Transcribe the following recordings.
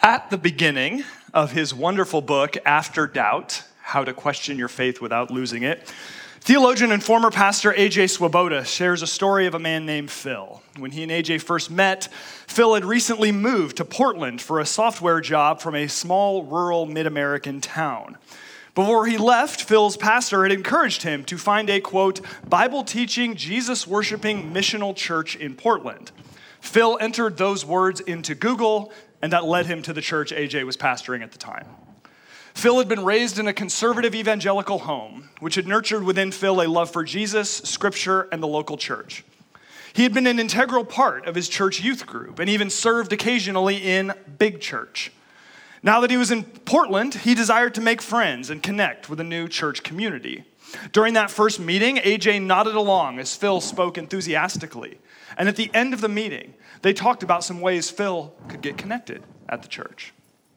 At the beginning of his wonderful book, After Doubt, How to Question Your Faith Without Losing It, theologian and former pastor A.J. Swoboda shares a story of a man named Phil. When he and A.J. first met, Phil had recently moved to Portland for a software job from a small rural mid-American town. Before he left, Phil's pastor had encouraged him to find a, quote, Bible-teaching, Jesus-worshiping missional church in Portland. Phil entered those words into Google, and that led him to the church AJ was pastoring at the time. Phil had been raised in a conservative evangelical home, which had nurtured within Phil a love for Jesus, Scripture, and the local church. He had been an integral part of his church youth group and even served occasionally in Big Church. Now that he was in Portland, he desired to make friends and connect with a new church community. During that first meeting, AJ nodded along as Phil spoke enthusiastically. And at the end of the meeting, they talked about some ways Phil could get connected at the church.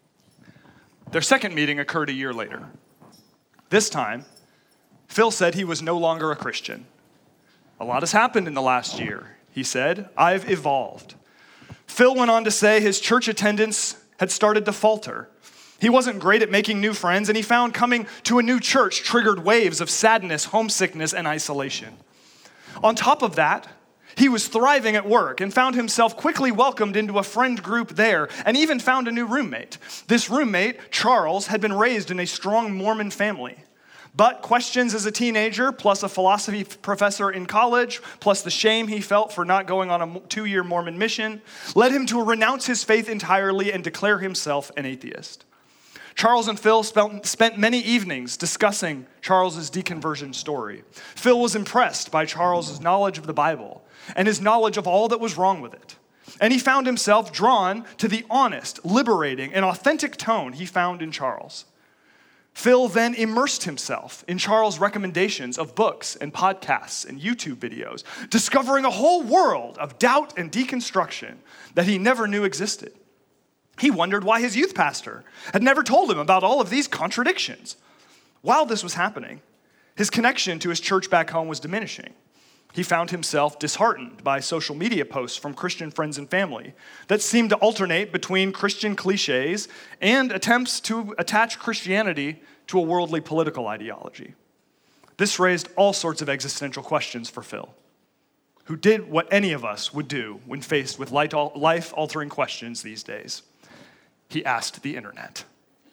Their second meeting occurred a year later. This time, Phil said he was no longer a Christian. A lot has happened in the last year, he said. I've evolved. Phil went on to say his church attendance had started to falter. He wasn't great at making new friends, and he found coming to a new church triggered waves of sadness, homesickness, and isolation. On top of that, he was thriving at work and found himself quickly welcomed into a friend group there and even found a new roommate. This roommate, Charles, had been raised in a strong Mormon family. But questions as a teenager, plus a philosophy professor in college, plus the shame he felt for not going on a 2-year Mormon mission, led him to renounce his faith entirely and declare himself an atheist. Charles and Phil spent many evenings discussing Charles's deconversion story. Phil was impressed by Charles's knowledge of the Bible and his knowledge of all that was wrong with it. And he found himself drawn to the honest, liberating, and authentic tone he found in Charles. Phil then immersed himself in Charles' recommendations of books and podcasts and YouTube videos, discovering a whole world of doubt and deconstruction that he never knew existed. He wondered why his youth pastor had never told him about all of these contradictions. While this was happening, his connection to his church back home was diminishing. He found himself disheartened by social media posts from Christian friends and family that seemed to alternate between Christian cliches and attempts to attach Christianity to a worldly political ideology. This raised all sorts of existential questions for Phil, who did what any of us would do when faced with life-altering questions these days. He asked the internet.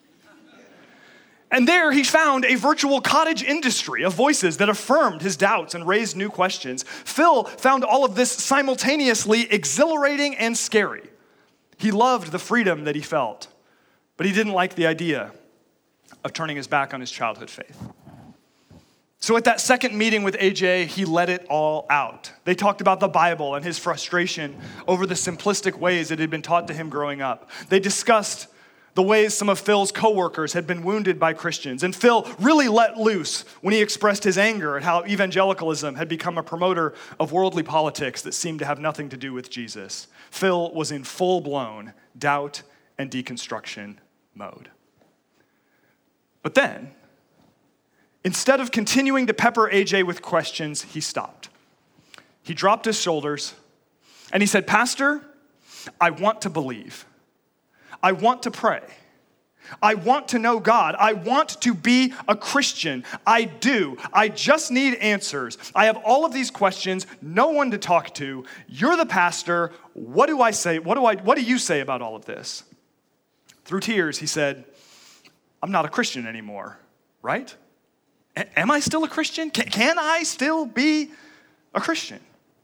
And there he found a virtual cottage industry of voices that affirmed his doubts and raised new questions. Phil found all of this simultaneously exhilarating and scary. He loved the freedom that he felt, but he didn't like the idea of turning his back on his childhood faith. So at that second meeting with AJ, he let it all out. They talked about the Bible and his frustration over the simplistic ways it had been taught to him growing up. They discussed the ways some of Phil's coworkers had been wounded by Christians. And Phil really let loose when he expressed his anger at how evangelicalism had become a promoter of worldly politics that seemed to have nothing to do with Jesus. Phil was in full-blown doubt and deconstruction mode. But then, instead of continuing to pepper AJ with questions, he stopped. He dropped his shoulders and he said, Pastor, I want to believe. I want to pray. I want to know God. I want to be a Christian. I do. I just need answers. I have all of these questions, no one to talk to. You're the pastor. What do I say? What do you say about all of this? Through tears, he said, I'm not a Christian anymore, right? Am I still a Christian? Can I still be a Christian?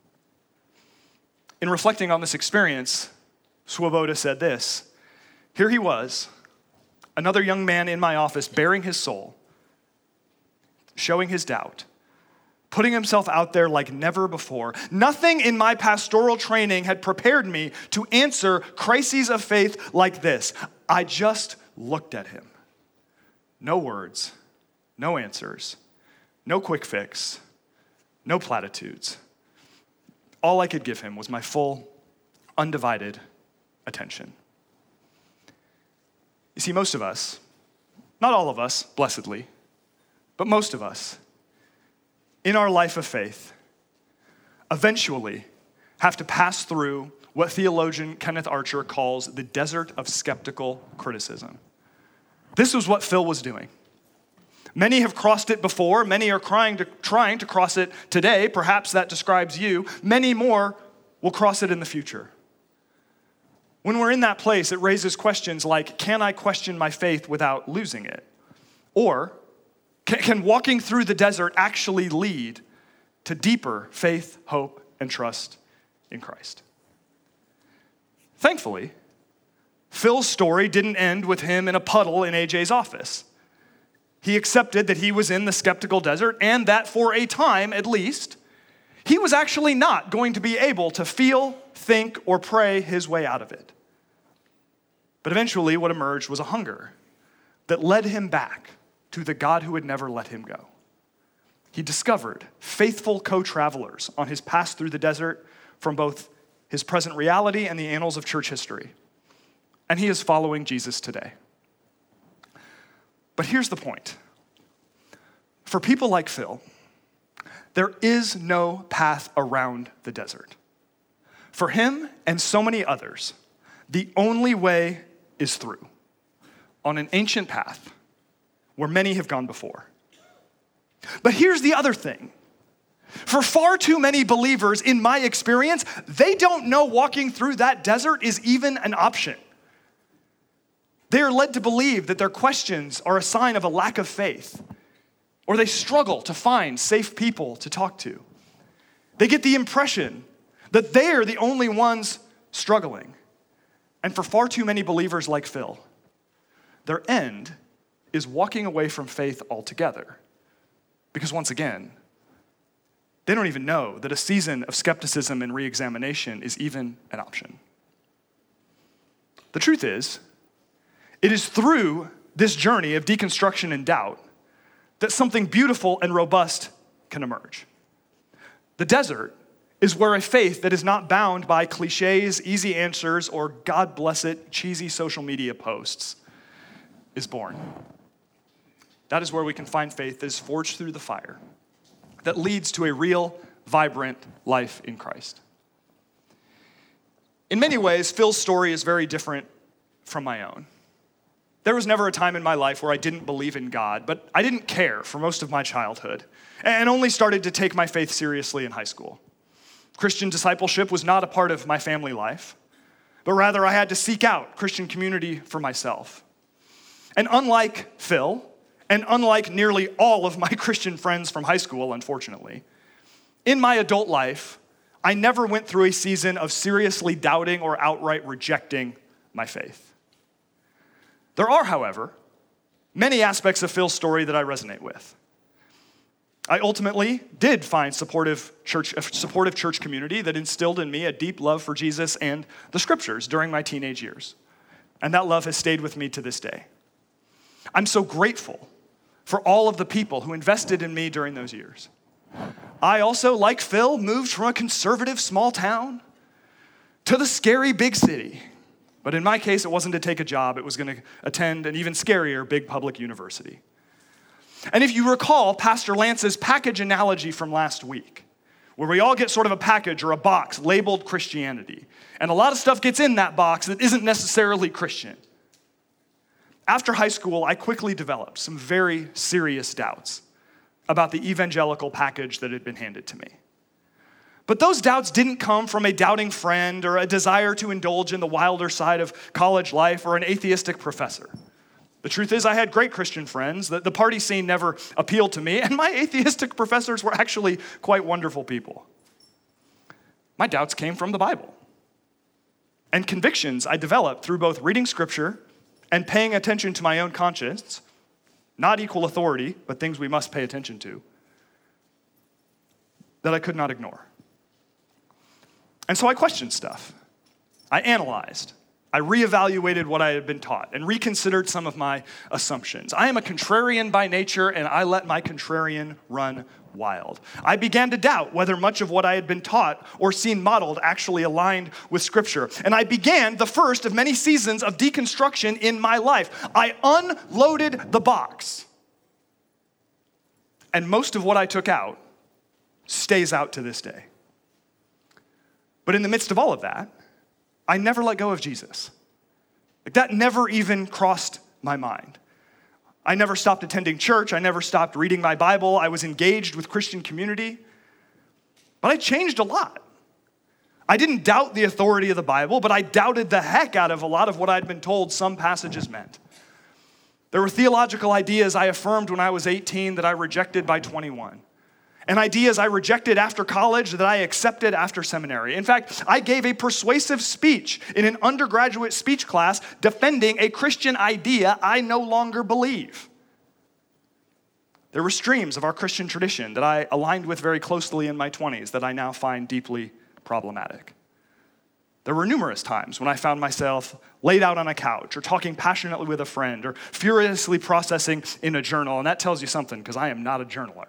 In reflecting on this experience, Swoboda said this. Here he was, another young man in my office, bearing his soul, showing his doubt, putting himself out there like never before. Nothing in my pastoral training had prepared me to answer crises of faith like this. I just looked at him. No words, no answers, no quick fix, no platitudes. All I could give him was my full, undivided attention. You see, most of us, not all of us, blessedly, but most of us, in our life of faith, eventually have to pass through what theologian Kenneth Archer calls the desert of skeptical criticism. This was what Phil was doing. Many have crossed it before. Many are trying to cross it today. Perhaps that describes you. Many more will cross it in the future. When we're in that place, it raises questions like, can I question my faith without losing it? Or, can walking through the desert actually lead to deeper faith, hope, and trust in Christ? Thankfully, Phil's story didn't end with him in a puddle in AJ's office. He accepted that he was in the skeptical desert and that for a time, at least, he was actually not going to be able to feel, think, or pray his way out of it. But eventually, what emerged was a hunger that led him back to the God who had never let him go. He discovered faithful co-travelers on his pass through the desert from both his present reality and the annals of church history. And he is following Jesus today. But here's the point. For people like Phil, there is no path around the desert. For him and so many others, the only way is through, on an ancient path where many have gone before. But here's the other thing. For far too many believers, in my experience, they don't know walking through that desert is even an option. They are led to believe that their questions are a sign of a lack of faith, or they struggle to find safe people to talk to. They get the impression that they're the only ones struggling. And for far too many believers like Phil, their end is walking away from faith altogether. Because once again, they don't even know that a season of skepticism and re-examination is even an option. The truth is, it is through this journey of deconstruction and doubt that something beautiful and robust can emerge. The desert is where a faith that is not bound by cliches, easy answers, or God bless it, cheesy social media posts is born. That is where we can find faith that is forged through the fire, that leads to a real, vibrant life in Christ. In many ways, Phil's story is very different from my own. There was never a time in my life where I didn't believe in God, but I didn't care for most of my childhood, and only started to take my faith seriously in high school. Christian discipleship was not a part of my family life, but rather I had to seek out Christian community for myself. And unlike Phil, and unlike nearly all of my Christian friends from high school, unfortunately, in my adult life, I never went through a season of seriously doubting or outright rejecting my faith. There are, however, many aspects of Phil's story that I resonate with. I ultimately did find a supportive church community that instilled in me a deep love for Jesus and the scriptures during my teenage years. And that love has stayed with me to this day. I'm so grateful for all of the people who invested in me during those years. I also, like Phil, moved from a conservative small town to the scary big city. But in my case, it wasn't to take a job. It was going to attend an even scarier big public university. And if you recall Pastor Lance's package analogy from last week, where we all get sort of a package or a box labeled Christianity, and a lot of stuff gets in that box that isn't necessarily Christian. After high school, I quickly developed some very serious doubts about the evangelical package that had been handed to me. But those doubts didn't come from a doubting friend or a desire to indulge in the wilder side of college life or an atheistic professor. The truth is, I had great Christian friends. The party scene never appealed to me, and my atheistic professors were actually quite wonderful people. My doubts came from the Bible. And convictions I developed through both reading scripture and paying attention to my own conscience, not equal authority, but things we must pay attention to, that I could not ignore. And so I questioned stuff. I analyzed. I reevaluated what I had been taught and reconsidered some of my assumptions. I am a contrarian by nature, and I let my contrarian run wild. I began to doubt whether much of what I had been taught or seen modeled actually aligned with Scripture. And I began the first of many seasons of deconstruction in my life. I unloaded the box. And most of what I took out stays out to this day. But in the midst of all of that, I never let go of Jesus. Like that never even crossed my mind. I never stopped attending church. I never stopped reading my Bible. I was engaged with Christian community. But I changed a lot. I didn't doubt the authority of the Bible, but I doubted the heck out of a lot of what I'd been told some passages meant. There were theological ideas I affirmed when I was 18 that I rejected by 21. And ideas I rejected after college that I accepted after seminary. In fact, I gave a persuasive speech in an undergraduate speech class defending a Christian idea I no longer believe. There were streams of our Christian tradition that I aligned with very closely in my 20s that I now find deeply problematic. There were numerous times when I found myself laid out on a couch or talking passionately with a friend or furiously processing in a journal, and that tells you something because I am not a journaler.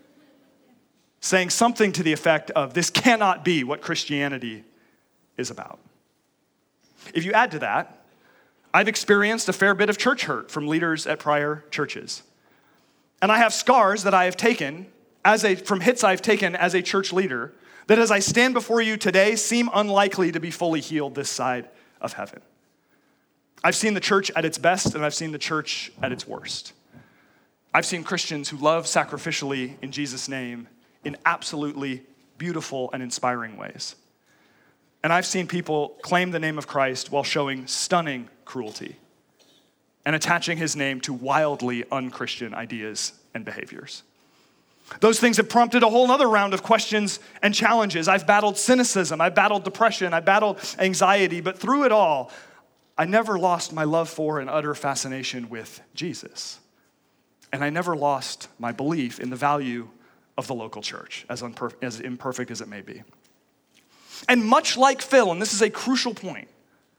Saying something to the effect of, this cannot be what Christianity is about. If you add to that, I've experienced a fair bit of church hurt from leaders at prior churches. And I have scars that I have taken from hits I've taken as a church leader that as I stand before you today seem unlikely to be fully healed this side of heaven. I've seen the church at its best and I've seen the church at its worst. I've seen Christians who love sacrificially in Jesus' name in absolutely beautiful and inspiring ways. And I've seen people claim the name of Christ while showing stunning cruelty and attaching his name to wildly unchristian ideas and behaviors. Those things have prompted a whole other round of questions and challenges. I've battled cynicism, I've battled depression, I've battled anxiety, but through it all, I never lost my love for and utter fascination with Jesus. And I never lost my belief in the value of the local church, as imperfect as it may be. And much like Phil, and this is a crucial point,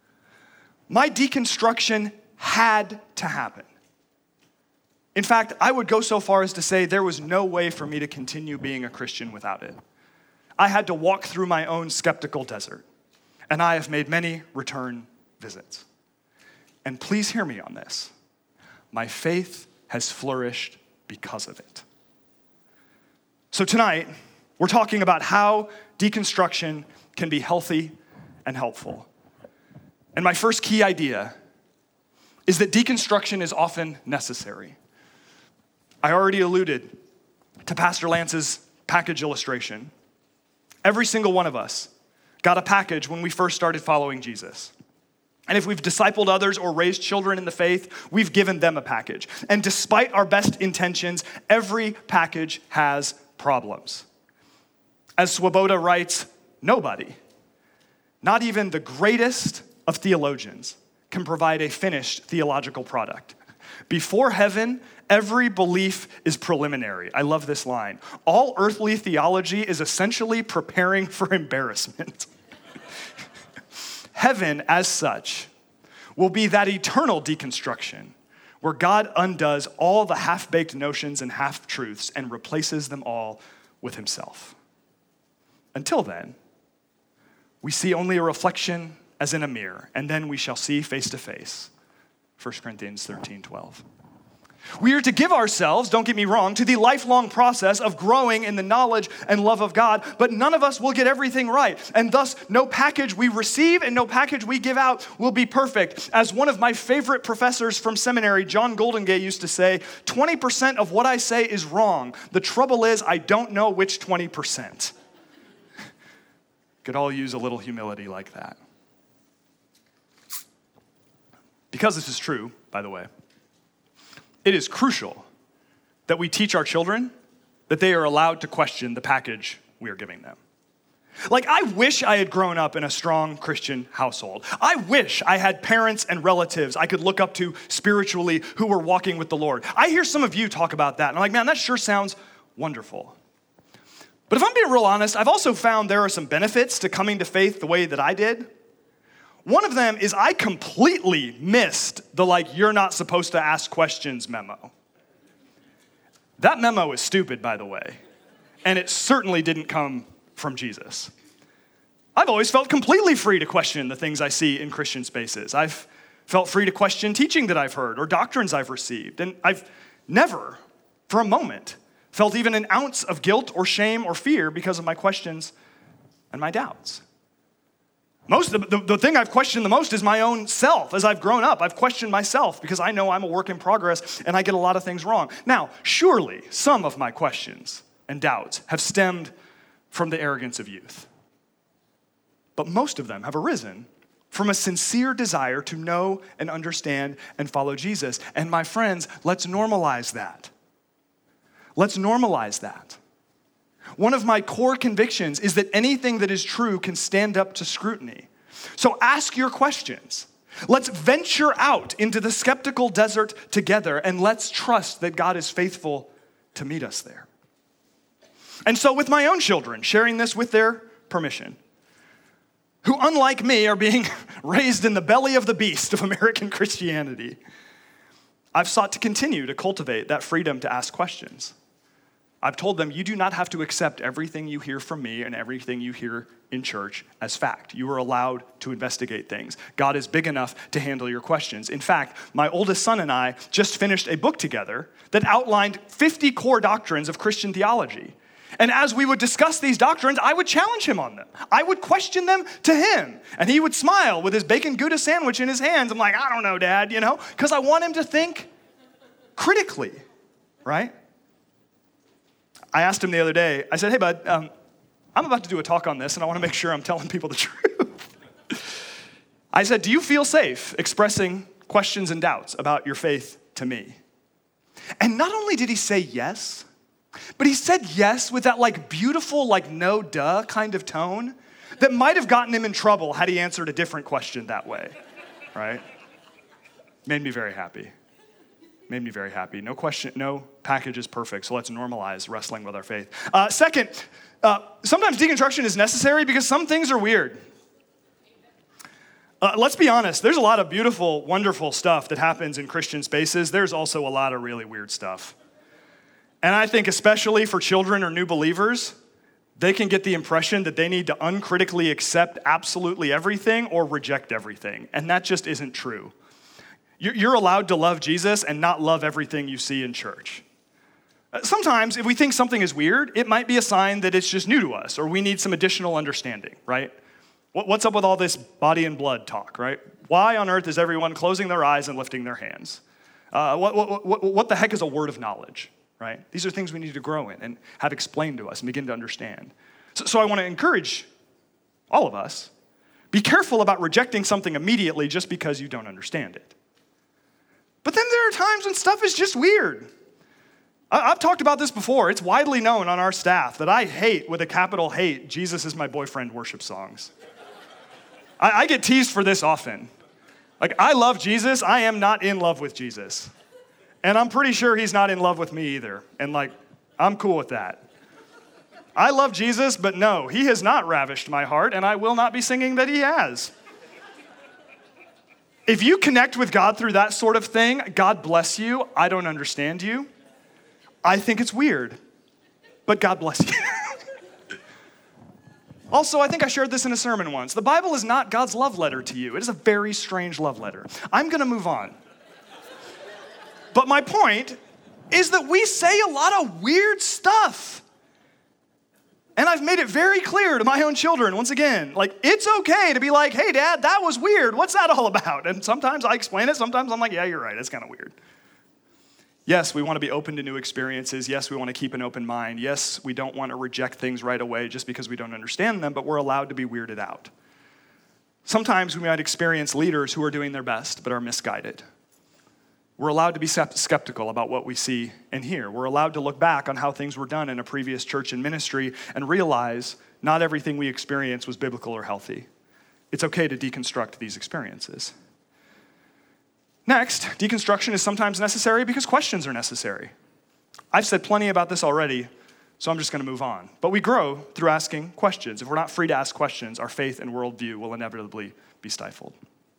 my deconstruction had to happen. In fact, I would go so far as to say there was no way for me to continue being a Christian without it. I had to walk through my own skeptical desert, and I have made many return visits. And please hear me on this. My faith has flourished because of it. So tonight, we're talking about how deconstruction can be healthy and helpful. And my first key idea is that deconstruction is often necessary. I already alluded to Pastor Lance's package illustration. Every single one of us got a package when we first started following Jesus. And if we've discipled others or raised children in the faith, we've given them a package. And despite our best intentions, every package has problems. As Swoboda writes, nobody, not even the greatest of theologians, can provide a finished theological product. Before heaven, every belief is preliminary. I love this line. All earthly theology is essentially preparing for embarrassment. Heaven, as such, will be that eternal deconstruction where God undoes all the half-baked notions and half-truths and replaces them all with himself. Until then, we see only a reflection as in a mirror, and then we shall see face to face. 1 Corinthians 13:12. We are to give ourselves, don't get me wrong, to the lifelong process of growing in the knowledge and love of God, but none of us will get everything right. And thus, no package we receive and no package we give out will be perfect. As one of my favorite professors from seminary, John Goldengay, used to say, 20% of what I say is wrong. The trouble is, I don't know which 20%. Could all use a little humility like that. Because this is true, by the way, it is crucial that we teach our children that they are allowed to question the package we are giving them. Like, I wish I had grown up in a strong Christian household. I wish I had parents and relatives I could look up to spiritually who were walking with the Lord. I hear some of you talk about that, and I'm like, man, that sure sounds wonderful. But if I'm being real honest, I've also found there are some benefits to coming to faith the way that I did. One of them is I completely missed the you're not supposed to ask questions memo. That memo is stupid, by the way, and it certainly didn't come from Jesus. I've always felt completely free to question the things I see in Christian spaces. I've felt free to question teaching that I've heard or doctrines I've received, and I've never, for a moment, felt even an ounce of guilt or shame or fear because of my questions and my doubts. The thing I've questioned the most is my own self. As I've grown up, I've questioned myself because I know I'm a work in progress and I get a lot of things wrong. Now, surely some of my questions and doubts have stemmed from the arrogance of youth. But most of them have arisen from a sincere desire to know and understand and follow Jesus. And my friends, let's normalize that. Let's normalize that. One of my core convictions is that anything that is true can stand up to scrutiny. So ask your questions. Let's venture out into the skeptical desert together and let's trust that God is faithful to meet us there. And so with my own children, sharing this with their permission, who unlike me are being raised in the belly of the beast of American Christianity, I've sought to continue to cultivate that freedom to ask questions. I've told them, you do not have to accept everything you hear from me and everything you hear in church as fact. You are allowed to investigate things. God is big enough to handle your questions. In fact, my oldest son and I just finished a book together that outlined 50 core doctrines of Christian theology. And as we would discuss these doctrines, I would challenge him on them. I would question them to him. And he would smile with his bacon Gouda sandwich in his hands. I'm like, I don't know, Dad, because I want him to think critically, right? I asked him the other day, I said, hey, bud, I'm about to do a talk on this, and I want to make sure I'm telling people the truth. I said, do you feel safe expressing questions and doubts about your faith to me? And not only did he say yes, but he said yes with that beautiful, no duh kind of tone that might have gotten him in trouble had he answered a different question that way, right? Made me very happy. Made me very happy. No question, no package is perfect, so let's normalize wrestling with our faith. Second, sometimes deconstruction is necessary because some things are weird. Let's be honest, there's a lot of beautiful, wonderful stuff that happens in Christian spaces. There's also a lot of really weird stuff. And I think especially for children or new believers, they can get the impression that they need to uncritically accept absolutely everything or reject everything, and that just isn't true. You're allowed to love Jesus and not love everything you see in church. Sometimes, if we think something is weird, it might be a sign that it's just new to us, or we need some additional understanding, right? What's up with all this body and blood talk, right? Why on earth is everyone closing their eyes and lifting their hands? What the heck is a word of knowledge, right? These are things we need to grow in and have explained to us and begin to understand. So I want to encourage all of us, be careful about rejecting something immediately just because you don't understand it. But then there are times when stuff is just weird. I've talked about this before. It's widely known on our staff that I hate, with a capital hate, Jesus is my boyfriend worship songs. I get teased for this often. I love Jesus. I am not in love with Jesus. And I'm pretty sure he's not in love with me either. And I'm cool with that. I love Jesus, but no, he has not ravished my heart, and I will not be singing that he has. If you connect with God through that sort of thing, God bless you. I don't understand you. I think it's weird, but God bless you. Also, I think I shared this in a sermon once. The Bible is not God's love letter to you. It is a very strange love letter. I'm going to move on. But my point is that we say a lot of weird stuff. And I've made it very clear to my own children, once again, it's okay to be like, hey, Dad, that was weird. What's that all about? And sometimes I explain it. Sometimes I'm like, yeah, you're right. It's kind of weird. Yes, we want to be open to new experiences. Yes, we want to keep an open mind. Yes, we don't want to reject things right away just because we don't understand them, but we're allowed to be weirded out. Sometimes we might experience leaders who are doing their best but are misguided. We're allowed to be skeptical about what we see and hear. We're allowed to look back on how things were done in a previous church and ministry and realize not everything we experience was biblical or healthy. It's okay to deconstruct these experiences. Next, deconstruction is sometimes necessary because questions are necessary. I've said plenty about this already, so I'm just going to move on. But we grow through asking questions. If we're not free to ask questions, our faith and worldview will inevitably be stifled.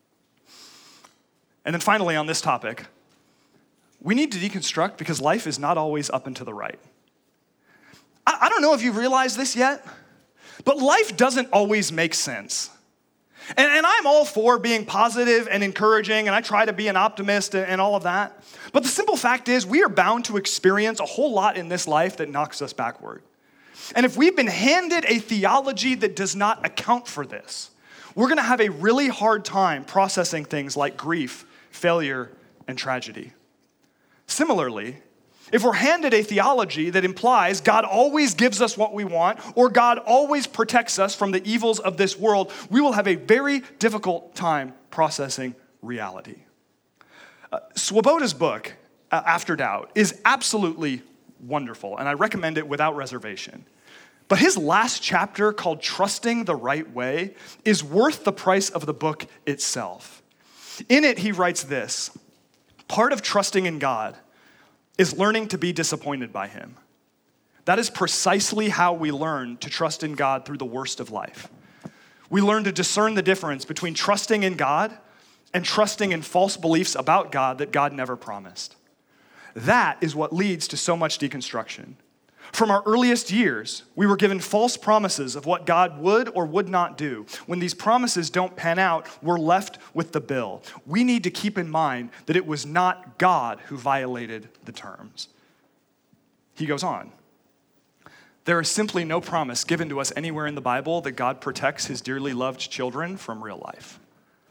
And then finally on this topic, we need to deconstruct because life is not always up and to the right. I don't know if you've realized this yet, but life doesn't always make sense. And I'm all for being positive and encouraging, and I try to be an optimist and all of that. But the simple fact is we are bound to experience a whole lot in this life that knocks us backward. And if we've been handed a theology that does not account for this, we're going to have a really hard time processing things like grief, failure, and tragedy. Similarly, if we're handed a theology that implies God always gives us what we want or God always protects us from the evils of this world, we will have a very difficult time processing reality. Swoboda's book, After Doubt, is absolutely wonderful, and I recommend it without reservation. But his last chapter, called Trusting the Right Way, is worth the price of the book itself. In it, he writes this: part of trusting in God is learning to be disappointed by him. That is precisely how we learn to trust in God through the worst of life. We learn to discern the difference between trusting in God and trusting in false beliefs about God that God never promised. That is what leads to so much deconstruction. From our earliest years, we were given false promises of what God would or would not do. When these promises don't pan out, we're left with the bill. We need to keep in mind that it was not God who violated the terms. He goes on. There is simply no promise given to us anywhere in the Bible that God protects his dearly loved children from real life.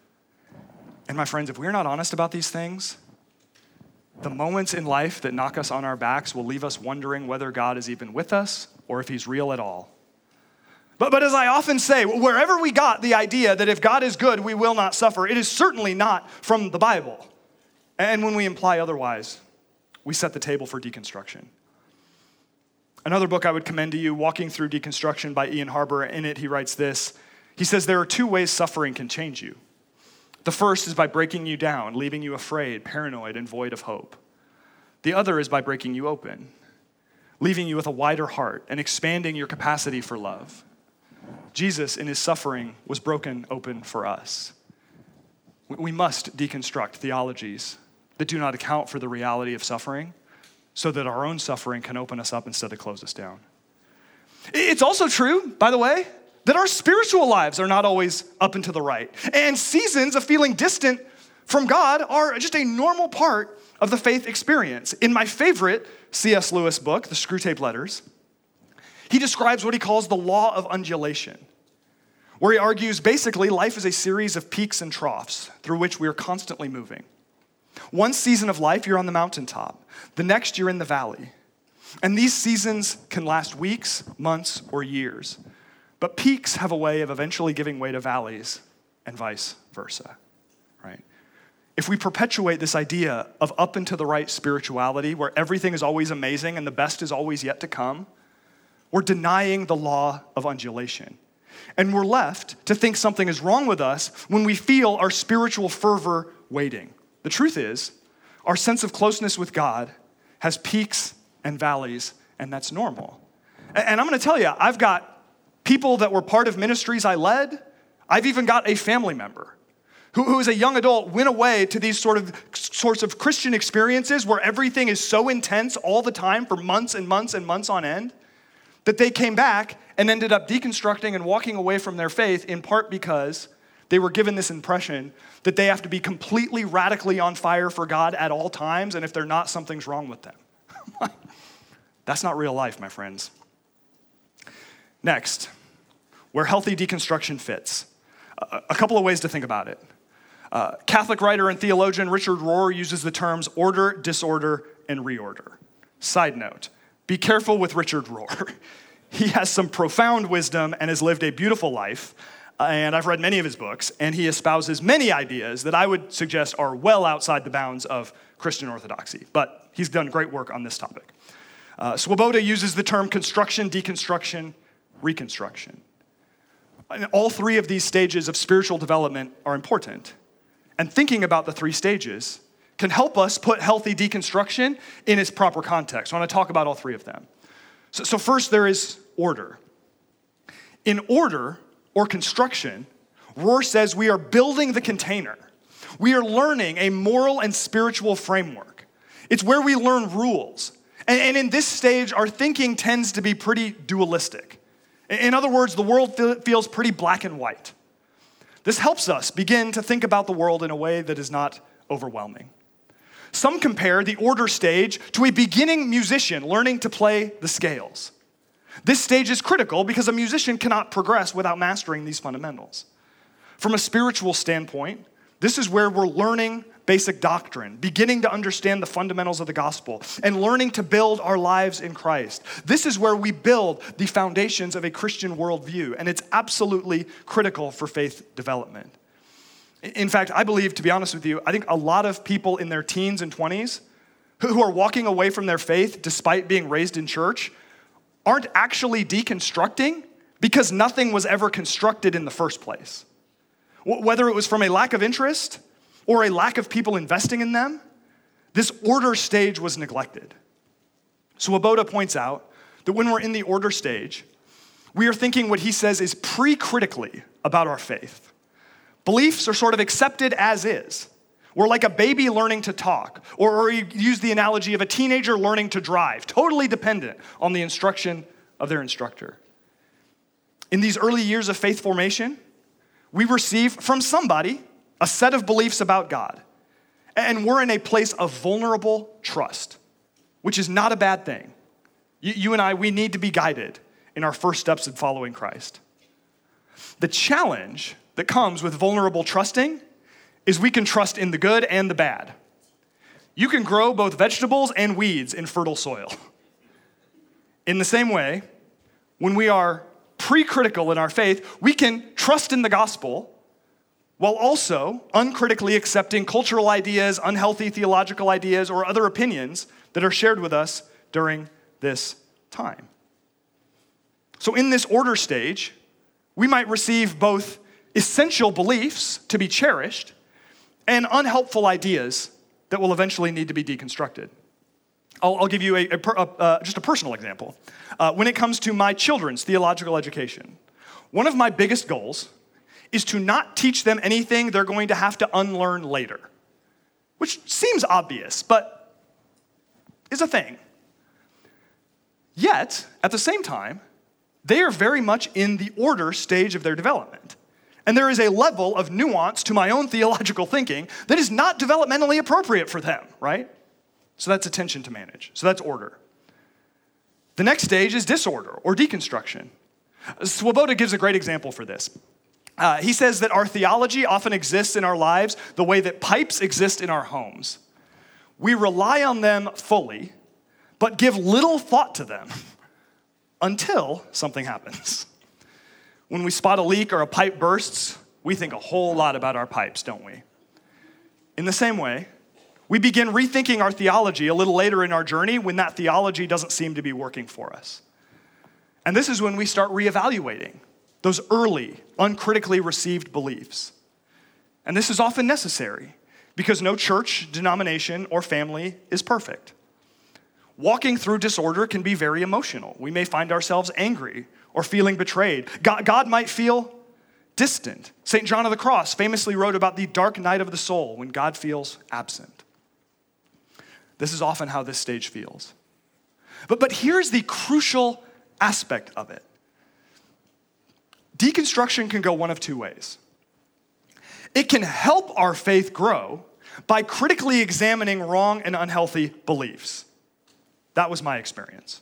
And my friends, if we're not honest about these things, the moments in life that knock us on our backs will leave us wondering whether God is even with us or if he's real at all. But as I often say, wherever we got the idea that if God is good, we will not suffer, it is certainly not from the Bible. And when we imply otherwise, we set the table for deconstruction. Another book I would commend to you, Walking Through Deconstruction by Ian Harbour. In it, he writes this. He says, there are two ways suffering can change you. The first is by breaking you down, leaving you afraid, paranoid, and void of hope. The other is by breaking you open, leaving you with a wider heart and expanding your capacity for love. Jesus, in his suffering, was broken open for us. We must deconstruct theologies that do not account for the reality of suffering so that our own suffering can open us up instead of close us down. It's also true, by the way, that our spiritual lives are not always up and to the right. And seasons of feeling distant from God are just a normal part of the faith experience. In my favorite C.S. Lewis book, The Screwtape Letters, he describes what he calls the law of undulation, where he argues basically life is a series of peaks and troughs through which we are constantly moving. One season of life, you're on the mountaintop. The next, you're in the valley. And these seasons can last weeks, months, or years. But peaks have a way of eventually giving way to valleys and vice versa, right? If we perpetuate this idea of up and to the right spirituality where everything is always amazing and the best is always yet to come, we're denying the law of undulation. And we're left to think something is wrong with us when we feel our spiritual fervor waiting. The truth is, our sense of closeness with God has peaks and valleys, and that's normal. And I'm going to tell you, I've got people that were part of ministries I led. I've even got a family member who as a young adult went away to these sorts of Christian experiences where everything is so intense all the time for months and months and months on end that they came back and ended up deconstructing and walking away from their faith in part because they were given this impression that they have to be completely radically on fire for God at all times, and if they're not, something's wrong with them. That's not real life, my friends. Next, where healthy deconstruction fits. A couple of ways to think about it. Catholic writer and theologian Richard Rohr uses the terms order, disorder, and reorder. Side note, be careful with Richard Rohr. He has some profound wisdom and has lived a beautiful life, and I've read many of his books, and he espouses many ideas that I would suggest are well outside the bounds of Christian orthodoxy, but he's done great work on this topic. Swoboda uses the term construction, deconstruction, reconstruction. And all three of these stages of spiritual development are important. And thinking about the three stages can help us put healthy deconstruction in its proper context. I want to talk about all three of them. So first, there is order. In order or construction, Rohr says we are building the container. We are learning a moral and spiritual framework. It's where we learn rules. And in this stage, our thinking tends to be pretty dualistic. In other words, the world feels pretty black and white. This helps us begin to think about the world in a way that is not overwhelming. Some compare the order stage to a beginning musician learning to play the scales. This stage is critical because a musician cannot progress without mastering these fundamentals. From a spiritual standpoint, this is where we're learning basic doctrine, beginning to understand the fundamentals of the gospel, and learning to build our lives in Christ. This is where we build the foundations of a Christian worldview, and it's absolutely critical for faith development. In fact, I believe, to be honest with you, I think a lot of people in their teens and 20s who are walking away from their faith despite being raised in church aren't actually deconstructing because nothing was ever constructed in the first place. Whether it was from a lack of interest or a lack of people investing in them, this order stage was neglected. Swoboda points out that when we're in the order stage, we are thinking what he says is pre-critically about our faith. Beliefs are sort of accepted as is. We're like a baby learning to talk, or you use the analogy of a teenager learning to drive, totally dependent on the instruction of their instructor. In these early years of faith formation, we receive from somebody a set of beliefs about God, and we're in a place of vulnerable trust, which is not a bad thing. You and I, we need to be guided in our first steps in following Christ. The challenge that comes with vulnerable trusting is we can trust in the good and the bad. You can grow both vegetables and weeds in fertile soil. In the same way, when we are pre-critical in our faith, we can trust in the gospel while also uncritically accepting cultural ideas, unhealthy theological ideas, or other opinions that are shared with us during this time. So in this order stage, we might receive both essential beliefs to be cherished and unhelpful ideas that will eventually need to be deconstructed. I'll give you just a personal example. When it comes to my children's theological education, one of my biggest goals is to not teach them anything they're going to have to unlearn later, which seems obvious, but is a thing. Yet, at the same time, they are very much in the order stage of their development. And there is a level of nuance to my own theological thinking that is not developmentally appropriate for them, right? So that's a tension to manage. So that's order. The next stage is disorder or deconstruction. Swoboda gives a great example for this. He says that our theology often exists in our lives the way that pipes exist in our homes. We rely on them fully, but give little thought to them until something happens. When we spot a leak or a pipe bursts, we think a whole lot about our pipes, don't we? In the same way, we begin rethinking our theology a little later in our journey when that theology doesn't seem to be working for us. And this is when we start reevaluating those early, uncritically received beliefs. And this is often necessary because no church, denomination, or family is perfect. Walking through disorder can be very emotional. We may find ourselves angry or feeling betrayed. God might feel distant. St. John of the Cross famously wrote about the dark night of the soul when God feels absent. This is often how this stage feels. But here's the crucial aspect of it. Deconstruction can go one of two ways. It can help our faith grow by critically examining wrong and unhealthy beliefs. That was my experience.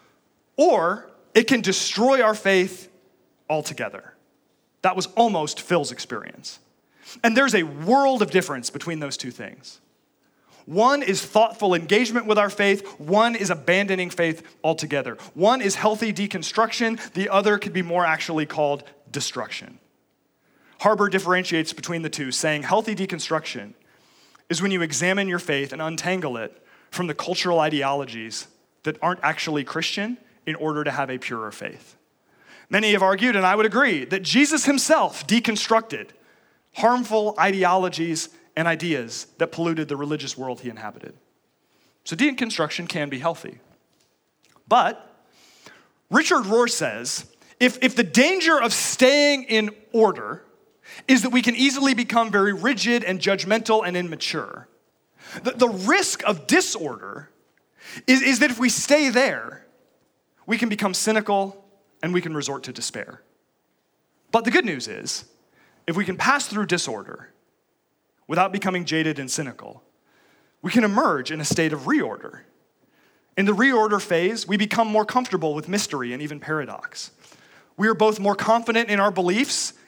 Or it can destroy our faith altogether. That was almost Phil's experience. And there's a world of difference between those two things. One is thoughtful engagement with our faith. One is abandoning faith altogether. One is healthy deconstruction. The other could be more actually called destruction. Harbour differentiates between the two, saying healthy deconstruction is when you examine your faith and untangle it from the cultural ideologies that aren't actually Christian in order to have a purer faith. Many have argued, and I would agree, that Jesus himself deconstructed harmful ideologies and ideas that polluted the religious world he inhabited. So deconstruction can be healthy. But Richard Rohr says, if the danger of staying in order is that we can easily become very rigid and judgmental and immature, the risk of disorder is that if we stay there, we can become cynical and we can resort to despair. But the good news is, if we can pass through disorder without becoming jaded and cynical, we can emerge in a state of reorder. In the reorder phase, we become more comfortable with mystery and even paradox. We are both more confident in our beliefs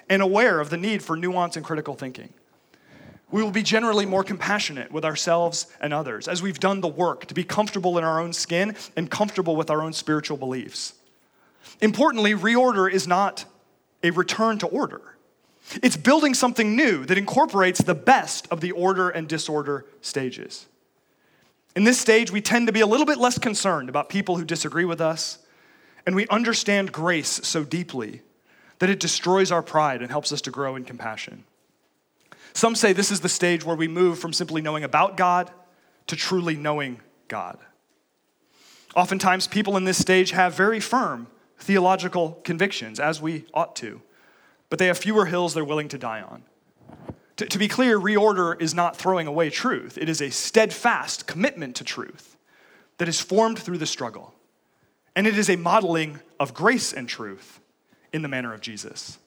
and aware of the need for nuance and critical thinking. We will be generally more compassionate with ourselves and others as we've done the work to be comfortable in our own skin and comfortable with our own spiritual beliefs. Importantly, reorder is not a return to order. It's building something new that incorporates the best of the order and disorder stages. In this stage, we tend to be a little bit less concerned about people who disagree with us, and we understand grace so deeply that it destroys our pride and helps us to grow in compassion. Some say this is the stage where we move from simply knowing about God to truly knowing God. Oftentimes, people in this stage have very firm theological convictions, as we ought to, but they have fewer hills they're willing to die on. To be clear, reorder is not throwing away truth. It is a steadfast commitment to truth that is formed through the struggle. And it is a modeling of grace and truth in the manner of Jesus.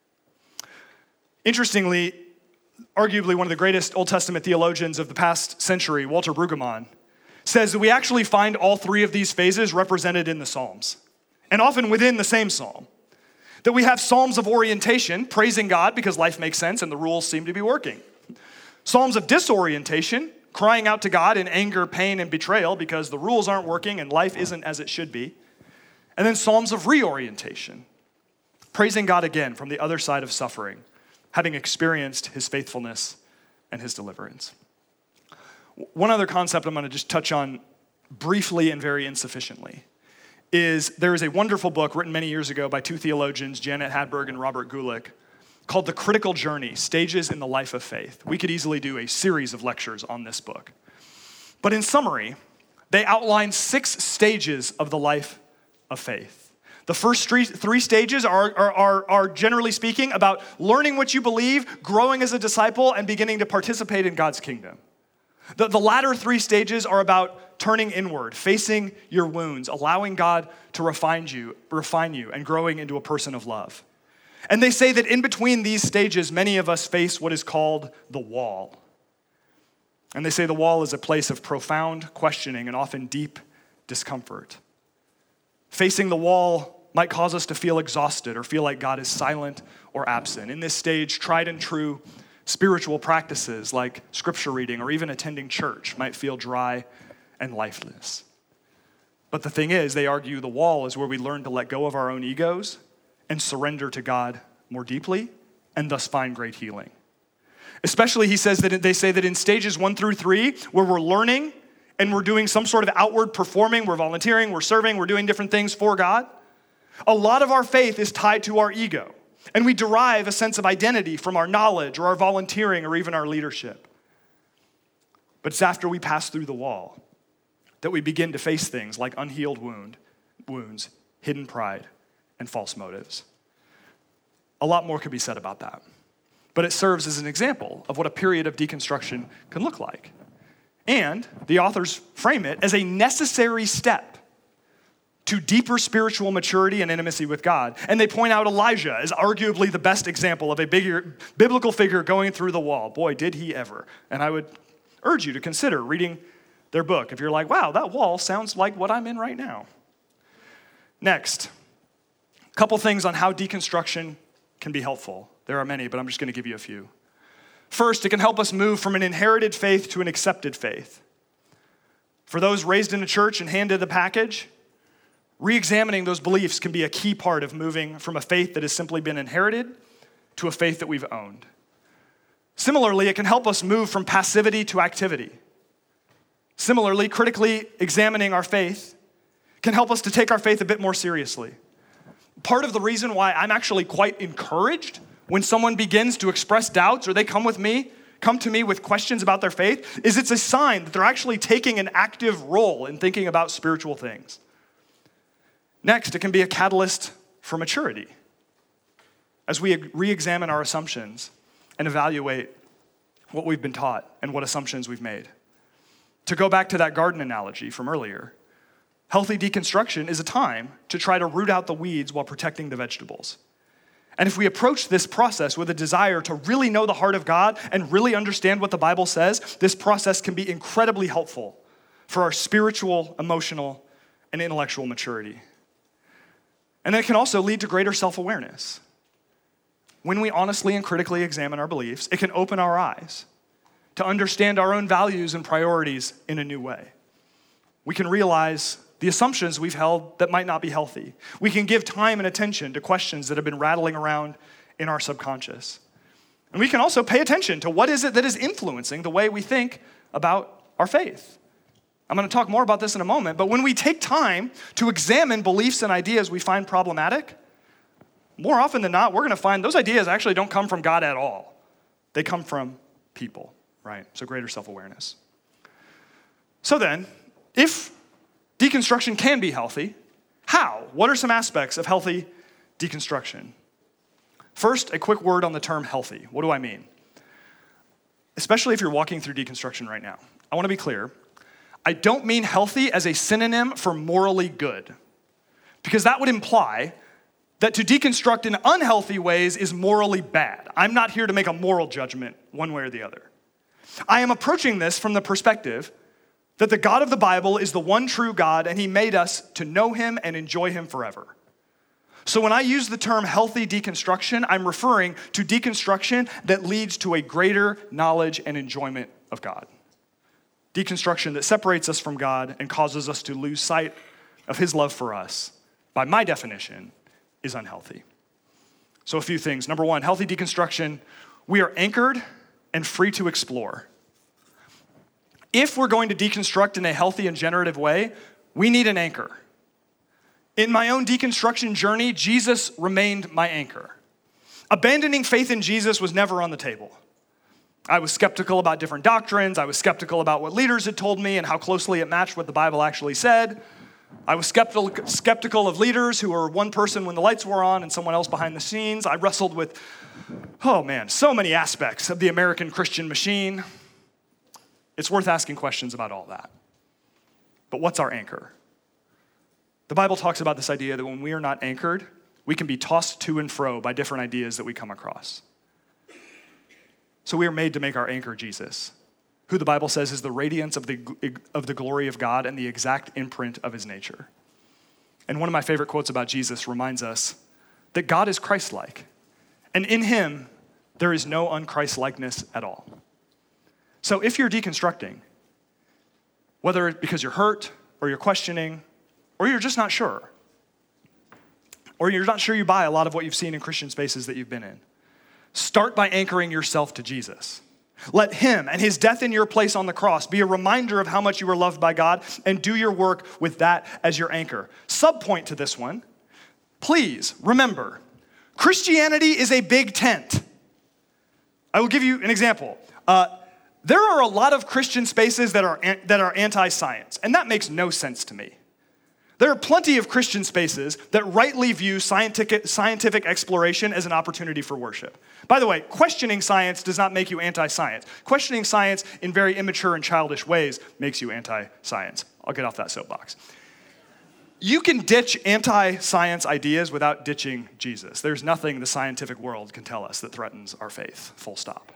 Interestingly, arguably one of the greatest Old Testament theologians of the past century, Walter Brueggemann, says that we actually find all three of these phases represented in the Psalms, and often within the same psalm. That we have psalms of orientation, praising God because life makes sense and the rules seem to be working. Psalms of disorientation, crying out to God in anger, pain, and betrayal because the rules aren't working and life isn't as it should be. And then psalms of reorientation, praising God again from the other side of suffering, having experienced his faithfulness and his deliverance. One other concept I'm going to just touch on briefly and very insufficiently is there is a wonderful book written many years ago by two theologians, Janet Hadberg and Robert Gulick, called The Critical Journey, Stages in the Life of Faith. We could easily do a series of lectures on this book. But in summary, they outline 6 stages of the life of faith. The first three stages are generally speaking about learning what you believe, growing as a disciple, and beginning to participate in God's kingdom. The latter 3 stages are about turning inward, facing your wounds, allowing God to refine you, and growing into a person of love. And they say that in between these stages, many of us face what is called the wall. And they say the wall is a place of profound questioning and often deep discomfort. Facing the wall might cause us to feel exhausted or feel like God is silent or absent. In this stage, tried and true spiritual practices like scripture reading or even attending church might feel dry and lifeless. But the thing is, they argue the wall is where we learn to let go of our own egos and surrender to God more deeply and thus find great healing. Especially, they say that in stages 1 through 3, where we're learning and we're doing some sort of outward performing, we're volunteering, we're serving, we're doing different things for God, a lot of our faith is tied to our ego. And we derive a sense of identity from our knowledge or our volunteering or even our leadership. But it's after we pass through the wall that we begin to face things like unhealed wounds, hidden pride, and false motives. A lot more could be said about that. But it serves as an example of what a period of deconstruction can look like. And the authors frame it as a necessary step to deeper spiritual maturity and intimacy with God. And they point out Elijah as arguably the best example of a biblical figure going through the wall. Boy, did he ever. And I would urge you to consider reading their book if you're like, wow, that wall sounds like what I'm in right now. Next, a couple things on how deconstruction can be helpful. There are many, but I'm just going to give you a few. First, it can help us move from an inherited faith to an accepted faith. For those raised in a church and handed the package, re-examining those beliefs can be a key part of moving from a faith that has simply been inherited to a faith that we've owned. Similarly, it can help us move from passivity to activity. Similarly, critically examining our faith can help us to take our faith a bit more seriously. Part of the reason why I'm actually quite encouraged when someone begins to express doubts or they come to me with questions about their faith is it's a sign that they're actually taking an active role in thinking about spiritual things. Next, it can be a catalyst for maturity as we re-examine our assumptions and evaluate what we've been taught and what assumptions we've made. To go back to that garden analogy from earlier, healthy deconstruction is a time to try to root out the weeds while protecting the vegetables. And if we approach this process with a desire to really know the heart of God and really understand what the Bible says, this process can be incredibly helpful for our spiritual, emotional, and intellectual maturity. And then it can also lead to greater self-awareness. when we honestly and critically examine our beliefs, it can open our eyes to understand our own values and priorities in a new way. We can realize the assumptions we've held that might not be healthy. We can give time and attention to questions that have been rattling around in our subconscious. And we can also pay attention to what is it that is influencing the way we think about our faith. I'm going to talk more about this in a moment, but when we take time to examine beliefs and ideas we find problematic, more often than not, we're going to find those ideas actually don't come from God at all. They come from people, right? So greater self-awareness. So then, if deconstruction can be healthy, how? What are some aspects of healthy deconstruction? First, a quick word on the term healthy. What do I mean? Especially if you're walking through deconstruction right now. I want to be clear. I don't mean healthy as a synonym for morally good, because that would imply that to deconstruct in unhealthy ways is morally bad. I'm not here to make a moral judgment one way or the other. I am approaching this from the perspective that the God of the Bible is the one true God, and he made us to know him and enjoy him forever. So when I use the term healthy deconstruction, I'm referring to deconstruction that leads to a greater knowledge and enjoyment of God. Deconstruction that separates us from God and causes us to lose sight of his love for us, by my definition, is unhealthy. So a few things. Number one, healthy deconstruction, we are anchored and free to explore. If we're going to deconstruct in a healthy and generative way, we need an anchor. In my own deconstruction journey, Jesus remained my anchor. Abandoning faith in Jesus was never on the table. I was skeptical about different doctrines. I was skeptical about what leaders had told me and how closely it matched what the Bible actually said. I was skeptical of leaders who were one person when the lights were on and someone else behind the scenes. I wrestled with, so many aspects of the American Christian machine. It's worth asking questions about all that. But what's our anchor? The Bible talks about this idea that when we are not anchored, we can be tossed to and fro by different ideas that we come across. So we are made to make our anchor Jesus, who the Bible says is the radiance of the glory of God and the exact imprint of his nature. And one of my favorite quotes about Jesus reminds us that God is Christ-like, and in him there is no un-Christ-likeness at all. So if you're deconstructing, whether it's because you're hurt or you're questioning or you're just not sure, or you're not sure you buy a lot of what you've seen in Christian spaces that you've been in, start by anchoring yourself to Jesus. Let him and his death in your place on the cross be a reminder of how much you were loved by God, and do your work with that as your anchor. Subpoint to this one, please remember, Christianity is a big tent. I will give you an example. There are a lot of Christian spaces that are anti-science, and that makes no sense to me. There are plenty of Christian spaces that rightly view scientific exploration as an opportunity for worship. By the way, questioning science does not make you anti-science. Questioning science in very immature and childish ways makes you anti-science. I'll get off that soapbox. You can ditch anti-science ideas without ditching Jesus. There's nothing the scientific world can tell us that threatens our faith, full stop.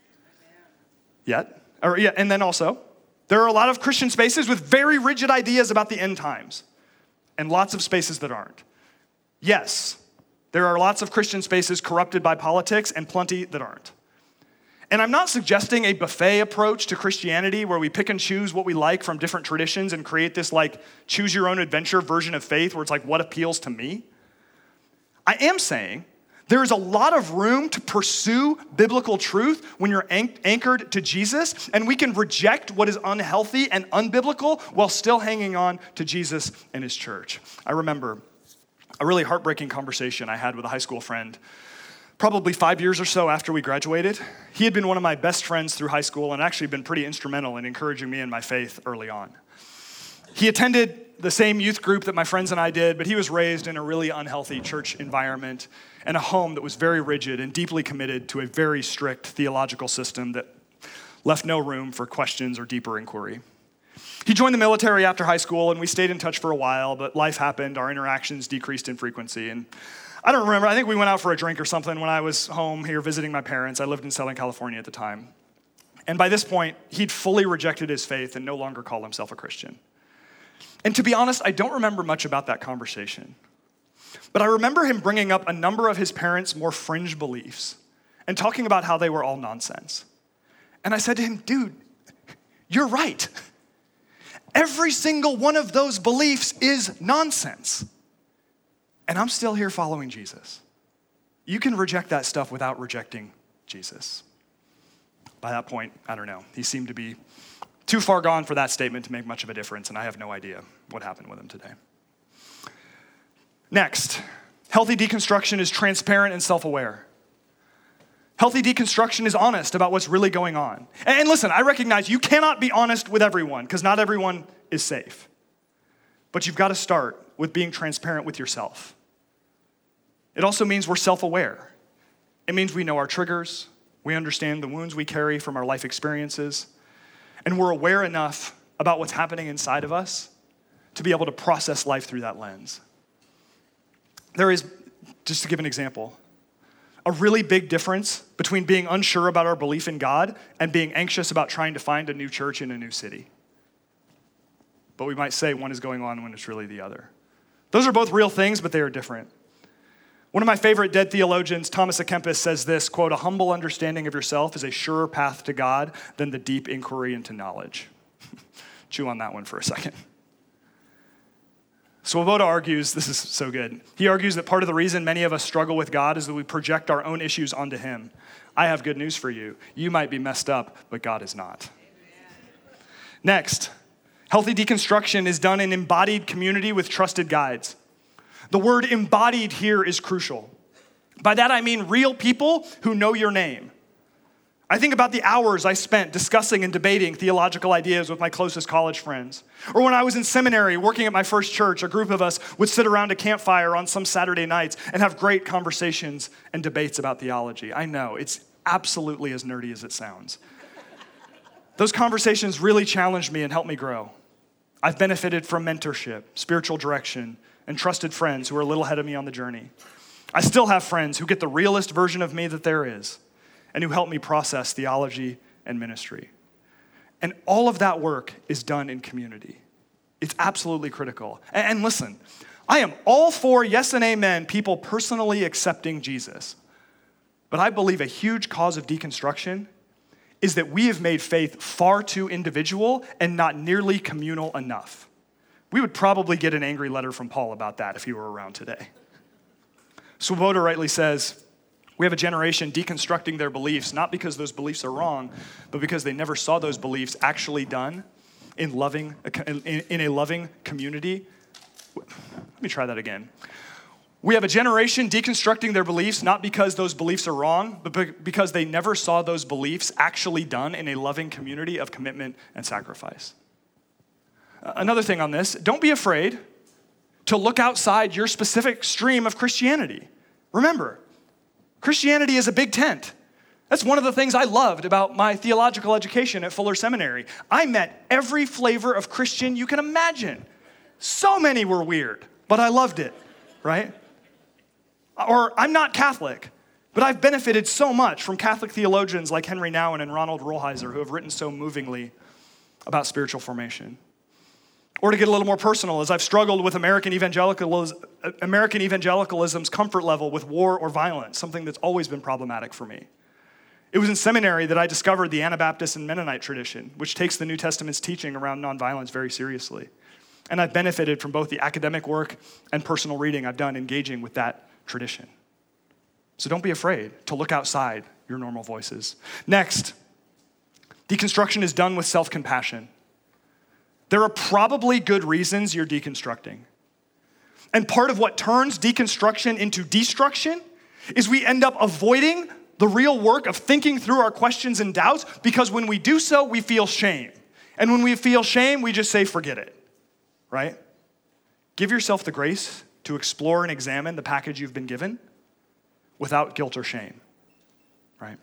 And then also, there are a lot of Christian spaces with very rigid ideas about the end times, and lots of spaces that aren't. Yes, there are lots of Christian spaces corrupted by politics and plenty that aren't. And I'm not suggesting a buffet approach to Christianity where we pick and choose what we like from different traditions and create this choose your own adventure version of faith where it's what appeals to me. I am saying there is a lot of room to pursue biblical truth when you're anchored to Jesus, and we can reject what is unhealthy and unbiblical while still hanging on to Jesus and his church. I remember a really heartbreaking conversation I had with a high school friend probably 5 years or so after we graduated. He had been one of my best friends through high school and actually been pretty instrumental in encouraging me in my faith early on. He attended the same youth group that my friends and I did, but he was raised in a really unhealthy church environment and a home that was very rigid and deeply committed to a very strict theological system that left no room for questions or deeper inquiry. He joined the military after high school, and we stayed in touch for a while, but life happened. Our interactions decreased in frequency, and I don't remember. I think we went out for a drink or something when I was home here visiting my parents. I lived in Southern California at the time. And by this point, he'd fully rejected his faith and no longer called himself a Christian. And to be honest, I don't remember much about that conversation. But I remember him bringing up a number of his parents' more fringe beliefs and talking about how they were all nonsense. And I said to him, dude, you're right. Every single one of those beliefs is nonsense. And I'm still here following Jesus. You can reject that stuff without rejecting Jesus. By that point, I don't know. He seemed to be too far gone for that statement to make much of a difference, and I have no idea what happened with him today. Next, healthy deconstruction is transparent and self-aware. Healthy deconstruction is honest about what's really going on. And listen, I recognize you cannot be honest with everyone because not everyone is safe. But you've got to start with being transparent with yourself. It also means we're self-aware. It means we know our triggers, we understand the wounds we carry from our life experiences, and we're aware enough about what's happening inside of us to be able to process life through that lens. There is, just to give an example, a really big difference between being unsure about our belief in God and being anxious about trying to find a new church in a new city. But we might say one is going on when it's really the other. Those are both real things, but they are different. One of my favorite dead theologians, Thomas à Kempis, says this, quote, "A humble understanding of yourself is a surer path to God than the deep inquiry into knowledge." Chew on that one for a second. Swoboda argues, this is so good, he argues that part of the reason many of us struggle with God is that we project our own issues onto him. I have good news for you. You might be messed up, but God is not. Amen. Next, healthy deconstruction is done in embodied community with trusted guides. The word embodied here is crucial. By that I mean real people who know your name. I think about the hours I spent discussing and debating theological ideas with my closest college friends. Or when I was in seminary working at my first church, a group of us would sit around a campfire on some Saturday nights and have great conversations and debates about theology. I know, it's absolutely as nerdy as it sounds. Those conversations really challenged me and helped me grow. I've benefited from mentorship, spiritual direction, and trusted friends who are a little ahead of me on the journey. I still have friends who get the realest version of me that there is and who help me process theology and ministry. And all of that work is done in community. It's absolutely critical. And listen, I am all for yes and amen people personally accepting Jesus. But I believe a huge cause of deconstruction is that we have made faith far too individual and not nearly communal enough. We would probably get an angry letter from Paul about that if he were around today. Swoboda rightly says, we have a generation deconstructing their beliefs, not because those beliefs are wrong, but because they never saw those beliefs actually done in a loving community. Let me try that again. We have a generation deconstructing their beliefs, not because those beliefs are wrong, but because they never saw those beliefs actually done in a loving community of commitment and sacrifice. Another thing on this, don't be afraid to look outside your specific stream of Christianity. Remember, Christianity is a big tent. That's one of the things I loved about my theological education at Fuller Seminary. I met every flavor of Christian you can imagine. So many were weird, but I loved it, right? Or I'm not Catholic, but I've benefited so much from Catholic theologians like Henry Nouwen and Ronald Rolheiser who have written so movingly about spiritual formation. Or to get a little more personal, as I've struggled with American evangelicalism's comfort level with war or violence, something that's always been problematic for me. It was in seminary that I discovered the Anabaptist and Mennonite tradition, which takes the New Testament's teaching around nonviolence very seriously. And I've benefited from both the academic work and personal reading I've done engaging with that tradition. So don't be afraid to look outside your normal voices. Next, deconstruction is done with self-compassion. There are probably good reasons you're deconstructing. And part of what turns deconstruction into destruction is we end up avoiding the real work of thinking through our questions and doubts because when we do so, we feel shame. And when we feel shame, we just say, forget it, right? Give yourself the grace to explore and examine the package you've been given without guilt or shame, right?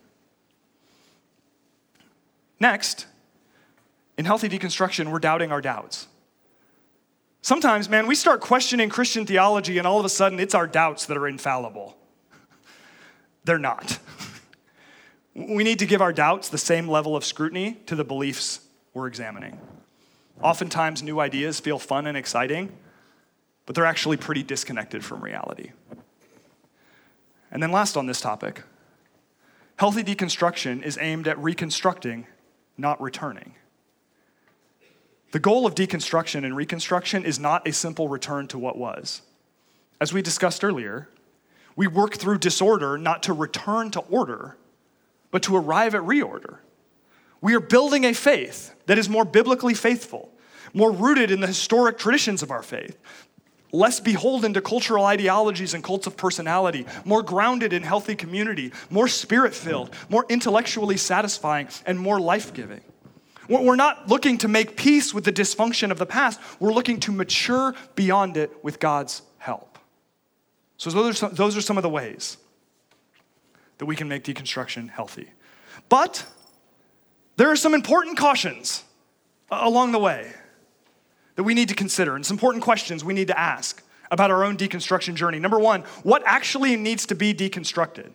Next, in healthy deconstruction, we're doubting our doubts. Sometimes, man, we start questioning Christian theology and all of a sudden it's our doubts that are infallible. They're not. We need to give our doubts the same level of scrutiny to the beliefs we're examining. Oftentimes, new ideas feel fun and exciting, but they're actually pretty disconnected from reality. And then last on this topic, healthy deconstruction is aimed at reconstructing, not returning. The goal of deconstruction and reconstruction is not a simple return to what was. As we discussed earlier, we work through disorder not to return to order, but to arrive at reorder. We are building a faith that is more biblically faithful, more rooted in the historic traditions of our faith, less beholden to cultural ideologies and cults of personality, more grounded in healthy community, more spirit-filled, more intellectually satisfying, and more life-giving. We're not looking to make peace with the dysfunction of the past. We're looking to mature beyond it with God's help. So those are some of the ways that we can make deconstruction healthy. But there are some important cautions along the way that we need to consider, and some important questions we need to ask about our own deconstruction journey. Number one, what actually needs to be deconstructed?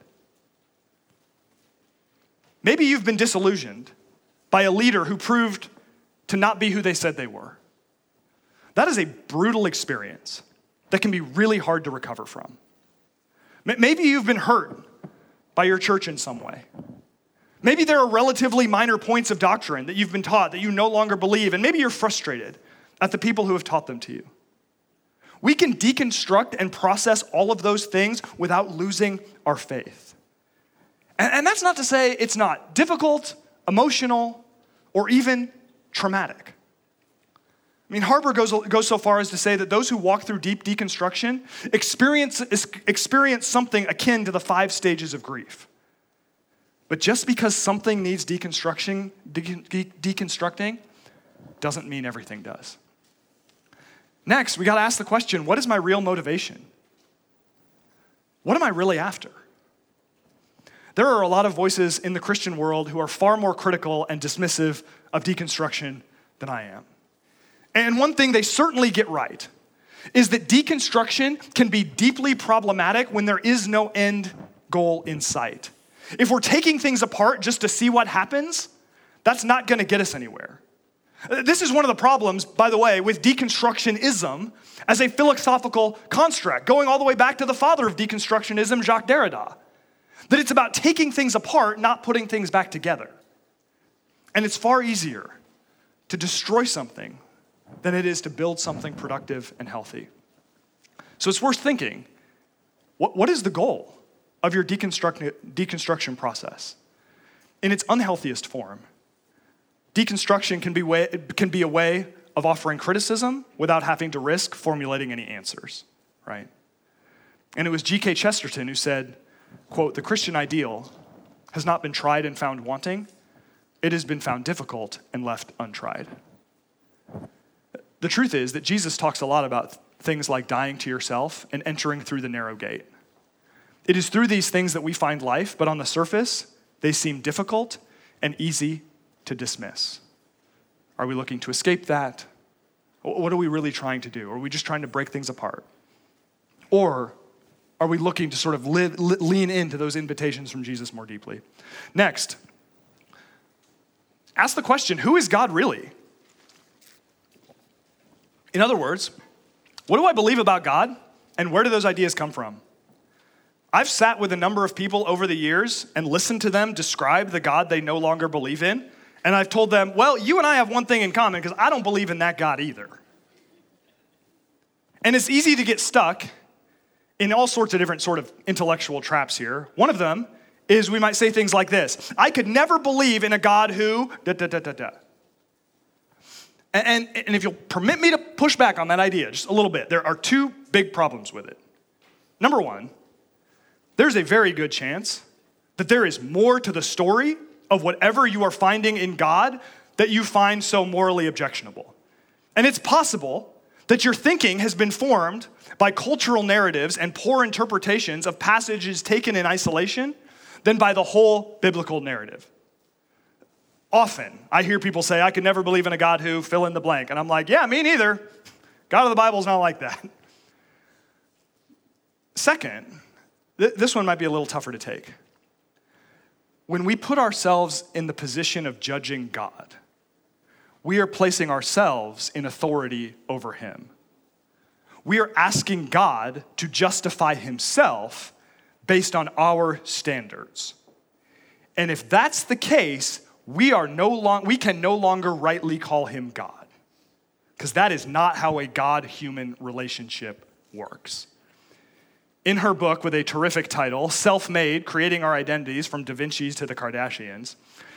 Maybe you've been disillusioned by a leader who proved to not be who they said they were. That is a brutal experience that can be really hard to recover from. Maybe you've been hurt by your church in some way. Maybe there are relatively minor points of doctrine that you've been taught that you no longer believe, and maybe you're frustrated at the people who have taught them to you. We can deconstruct and process all of those things without losing our faith. And that's not to say it's not difficult, emotional, or even traumatic. I mean, Harper goes so far as to say that those who walk through deep deconstruction experience something akin to the 5 stages of grief. But just because something needs deconstructing doesn't mean everything does. Next, we got to ask the question, what is my real motivation? What am I really after? There are a lot of voices in the Christian world who are far more critical and dismissive of deconstruction than I am. And one thing they certainly get right is that deconstruction can be deeply problematic when there is no end goal in sight. If we're taking things apart just to see what happens, that's not going to get us anywhere. This is one of the problems, by the way, with deconstructionism as a philosophical construct, going all the way back to the father of deconstructionism, Jacques Derrida, that it's about taking things apart, not putting things back together. And it's far easier to destroy something than it is to build something productive and healthy. So it's worth thinking, what is the goal of your deconstruction process? In its unhealthiest form, deconstruction can be a way of offering criticism without having to risk formulating any answers, right? And it was G.K. Chesterton who said, quote, "The Christian ideal has not been tried and found wanting. It has been found difficult and left untried." The truth is that Jesus talks a lot about things like dying to yourself and entering through the narrow gate. It is through these things that we find life, but on the surface, they seem difficult and easy to dismiss. Are we looking to escape that? What are we really trying to do? Are we just trying to break things apart? Or are we looking to sort of lean into those invitations from Jesus more deeply? Next, ask the question, who is God really? In other words, what do I believe about God, and where do those ideas come from? I've sat with a number of people over the years and listened to them describe the God they no longer believe in, and I've told them, well, you and I have one thing in common, because I don't believe in that God either. And it's easy to get stuck in all sorts of different sort of intellectual traps here. One of them is we might say things like this: I could never believe in a God who da-da-da-da-da. And if you'll permit me to push back on that idea just a little bit, there are 2 big problems with it. Number one, there's a very good chance that there is more to the story of whatever you are finding in God that you find so morally objectionable. And it's possible that your thinking has been formed by cultural narratives and poor interpretations of passages taken in isolation than by the whole biblical narrative. Often, I hear people say, I could never believe in a God who fill in the blank. And I'm like, yeah, me neither. God of the Bible is not like that. Second, this one might be a little tougher to take. When we put ourselves in the position of judging God, we are placing ourselves in authority over him. we are asking God to justify himself based on our standards. And if that's the case, we can no longer rightly call him God, because that is not how a God-human relationship works. In her book with a terrific title, Self-Made, Creating Our Identities from Da Vinci's to the Kardashians,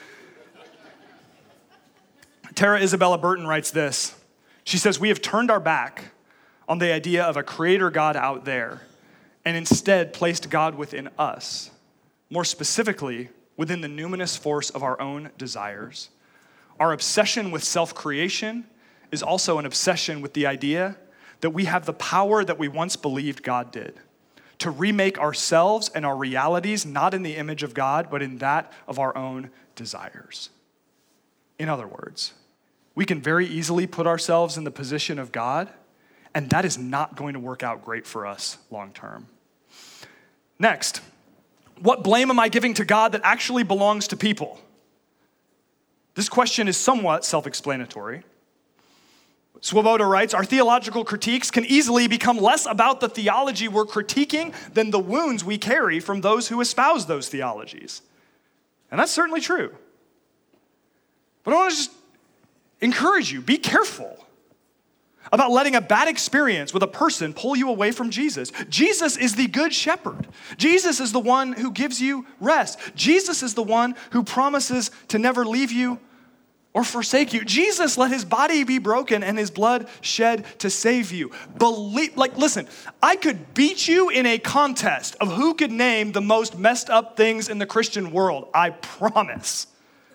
Tara Isabella Burton writes this. She says, "We have turned our back on the idea of a creator God out there and instead placed God within us, more specifically, within the numinous force of our own desires. Our obsession with self-creation is also an obsession with the idea that we have the power that we once believed God did, to remake ourselves and our realities not in the image of God, but in that of our own desires." In other words, we can very easily put ourselves in the position of God, and that is not going to work out great for us long term. Next, what blame am I giving to God that actually belongs to people? This question is somewhat self-explanatory. Swoboda writes, "Our theological critiques can easily become less about the theology we're critiquing than the wounds we carry from those who espouse those theologies." And that's certainly true. But I want to just encourage you, be careful about letting a bad experience with a person pull you away from Jesus. Jesus is the good shepherd. Jesus is the one who gives you rest. Jesus is the one who promises to never leave you or forsake you. Jesus let his body be broken and his blood shed to save you. Listen, I could beat you in a contest of who could name the most messed up things in the Christian world. I promise.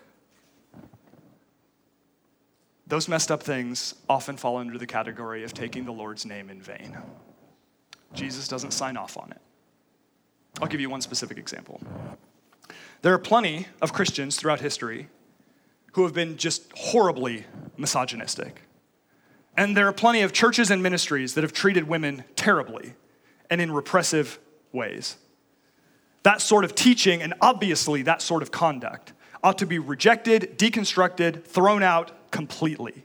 Those messed up things often fall under the category of taking the Lord's name in vain. Jesus doesn't sign off on it. I'll give you one specific example. There are plenty of Christians throughout history who have been just horribly misogynistic. And there are plenty of churches and ministries that have treated women terribly and in repressive ways. That sort of teaching, and obviously that sort of conduct, ought to be rejected, deconstructed, thrown out completely.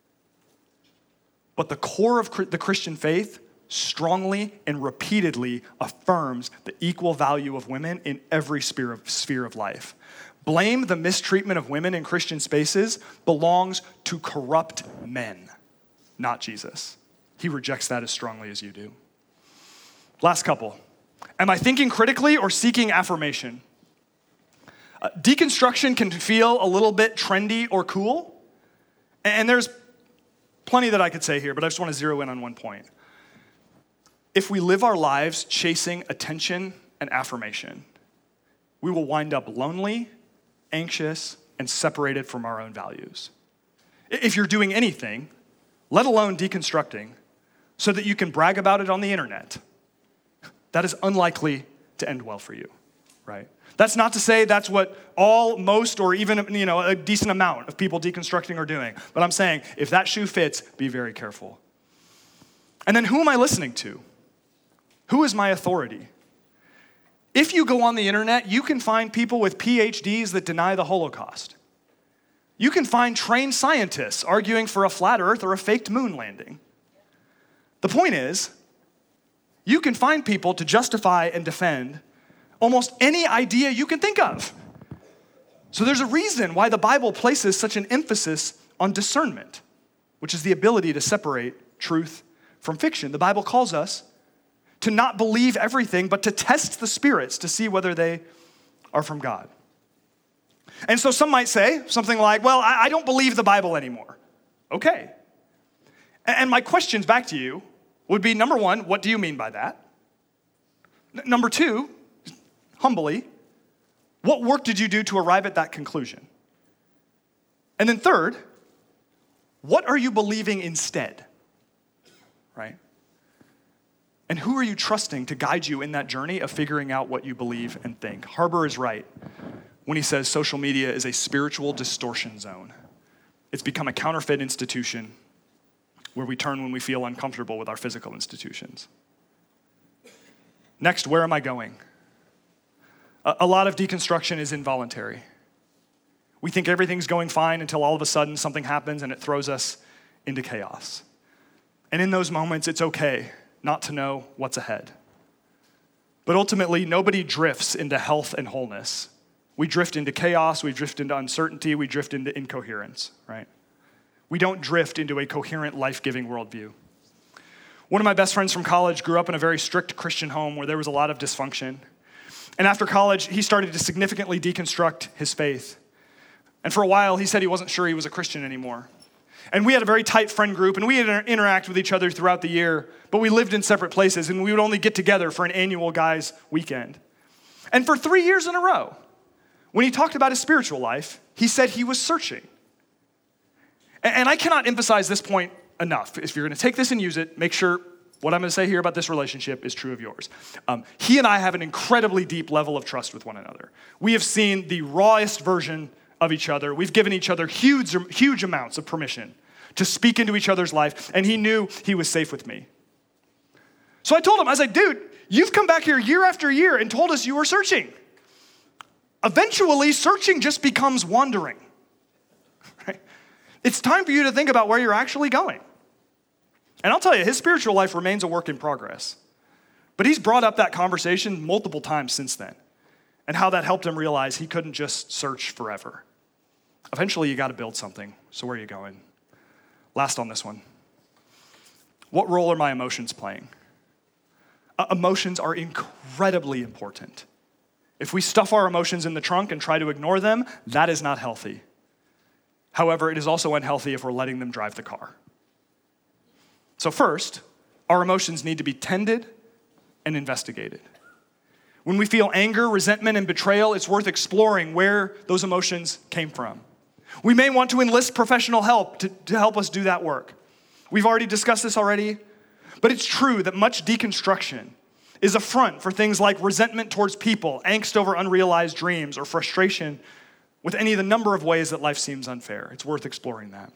But the core of the Christian faith strongly and repeatedly affirms the equal value of women in every sphere of life. Blame the mistreatment of women in Christian spaces belongs to corrupt men, not Jesus. He rejects that as strongly as you do. Last couple. Am I thinking critically or seeking affirmation? Deconstruction can feel a little bit trendy or cool. And there's plenty that I could say here, but I just want to zero in on one point. If we live our lives chasing attention and affirmation, we will wind up lonely, anxious, and separated from our own values. If you're doing anything, let alone deconstructing, so that you can brag about it on the internet, that is unlikely to end well for you, right? That's not to say that's what most, or even a decent amount of people deconstructing are doing. But I'm saying, if that shoe fits, be very careful. And then who am I listening to? Who is my authority? If you go on the internet, you can find people with PhDs that deny the Holocaust. You can find trained scientists arguing for a flat earth or a faked moon landing. The point is, you can find people to justify and defend almost any idea you can think of. So there's a reason why the Bible places such an emphasis on discernment, which is the ability to separate truth from fiction. The Bible calls us to not believe everything, but to test the spirits to see whether they are from God. And so some might say something like, well, I don't believe the Bible anymore. Okay. And my questions back to you would be, number one, what do you mean by that? Number two, humbly, what work did you do to arrive at that conclusion? And then third, what are you believing instead? Right? And who are you trusting to guide you in that journey of figuring out what you believe and think? Harber is right when he says social media is a spiritual distortion zone. It's become a counterfeit institution where we turn when we feel uncomfortable with our physical institutions. Next, where am I going? A lot of deconstruction is involuntary. We think everything's going fine until all of a sudden something happens and it throws us into chaos. And in those moments, it's okay not to know what's ahead. But ultimately, nobody drifts into health and wholeness. We drift into chaos, we drift into uncertainty, we drift into incoherence, right? We don't drift into a coherent, life-giving worldview. One of my best friends from college grew up in a very strict Christian home where there was a lot of dysfunction. And after college, he started to significantly deconstruct his faith. And for a while, he said he wasn't sure he was a Christian anymore. And we had a very tight friend group, and we had interact with each other throughout the year, but we lived in separate places, and we would only get together for an annual guys' weekend. And for 3 years in a row, when he talked about his spiritual life, he said he was searching. And I cannot emphasize this point enough. If you're going to take this and use it, make sure what I'm going to say here about this relationship is true of yours. He and I have an incredibly deep level of trust with one another. We have seen the rawest version of each other. We've given each other huge amounts of permission to speak into each other's life, and he knew he was safe with me. So I told him, I was like, dude, you've come back here year after year and told us you were searching. Eventually, searching just becomes wandering. Right? It's time for you to think about where you're actually going. And I'll tell you, his spiritual life remains a work in progress. But he's brought up that conversation multiple times since then, and how that helped him realize he couldn't just search forever. Eventually, you got to build something. So where are you going? Last on this one. What role are my emotions playing? Emotions are incredibly important. If we stuff our emotions in the trunk and try to ignore them, that is not healthy. However, it is also unhealthy if we're letting them drive the car. So first, our emotions need to be tended and investigated. When we feel anger, resentment, and betrayal, it's worth exploring where those emotions came from. We may want to enlist professional help to help us do that work. We've already discussed this already, but it's true that much deconstruction is a front for things like resentment towards people, angst over unrealized dreams, or frustration with any of the number of ways that life seems unfair. It's worth exploring that.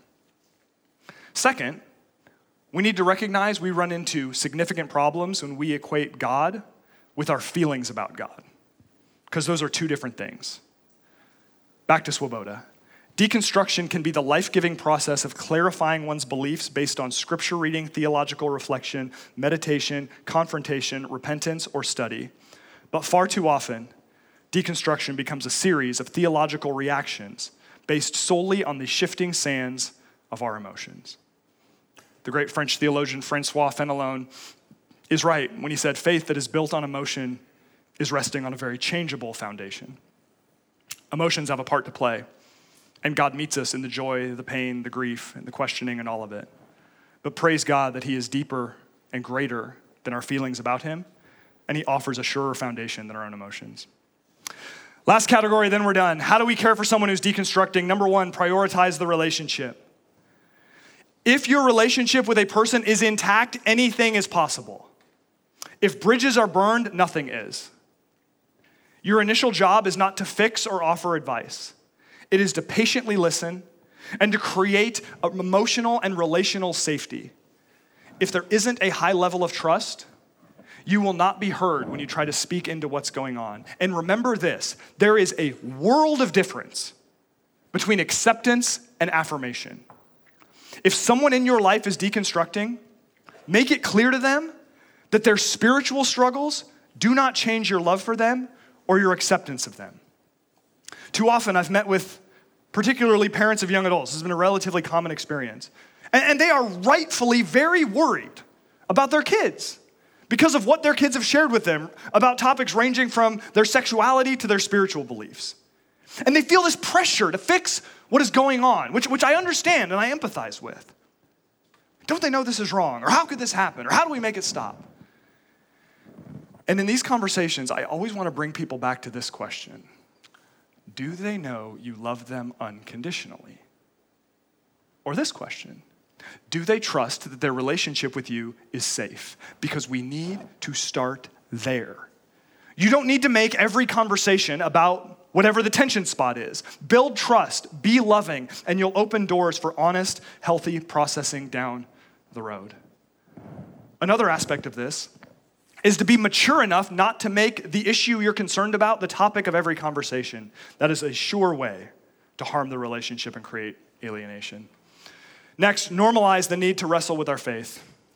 Second, we need to recognize we run into significant problems when we equate God with our feelings about God, because those are two different things. Back to Swoboda. Deconstruction can be the life-giving process of clarifying one's beliefs based on scripture reading, theological reflection, meditation, confrontation, repentance, or study. But far too often, deconstruction becomes a series of theological reactions based solely on the shifting sands of our emotions. The great French theologian Francois Fenelon is right when he said, faith that is built on emotion is resting on a very changeable foundation. Emotions have a part to play, and God meets us in the joy, the pain, the grief, and the questioning, and all of it. But praise God that he is deeper and greater than our feelings about him, and he offers a surer foundation than our own emotions. Last category, then we're done. How do we care for someone who's deconstructing? Number one, prioritize the relationship. If your relationship with a person is intact, anything is possible. If bridges are burned, nothing is. Your initial job is not to fix or offer advice. It is to patiently listen and to create emotional and relational safety. If there isn't a high level of trust, you will not be heard when you try to speak into what's going on. And remember this, there is a world of difference between acceptance and affirmation. If someone in your life is deconstructing, make it clear to them that their spiritual struggles do not change your love for them or your acceptance of them. Too often I've met with particularly parents of young adults. This has been a relatively common experience. And they are rightfully very worried about their kids because of what their kids have shared with them about topics ranging from their sexuality to their spiritual beliefs. And they feel this pressure to fix what is going on, which I understand and I empathize with. Don't they know this is wrong? Or how could this happen? Or how do we make it stop? And in these conversations, I always want to bring people back to this question. Do they know you love them unconditionally? Or this question, do they trust that their relationship with you is safe? Because we need to start there. You don't need to make every conversation about whatever the tension spot is. Build trust, be loving, and you'll open doors for honest, healthy processing down the road. Another aspect of this is to be mature enough not to make the issue you're concerned about the topic of every conversation. That is a sure way to harm the relationship and create alienation. Next, normalize the need to wrestle with our faith.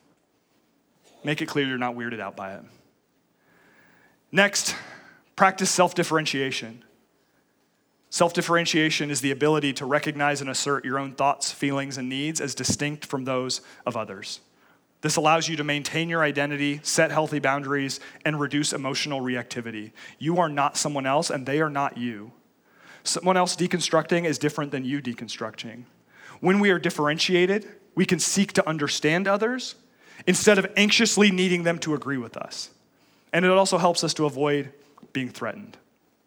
make it clear you're not weirded out by it. Next, practice self-differentiation. Self-differentiation is the ability to recognize and assert your own thoughts, feelings, and needs as distinct from those of others. This allows you to maintain your identity, set healthy boundaries, and reduce emotional reactivity. You are not someone else, and they are not you. Someone else deconstructing is different than you deconstructing. When we are differentiated, we can seek to understand others instead of anxiously needing them to agree with us. And it also helps us to avoid being threatened.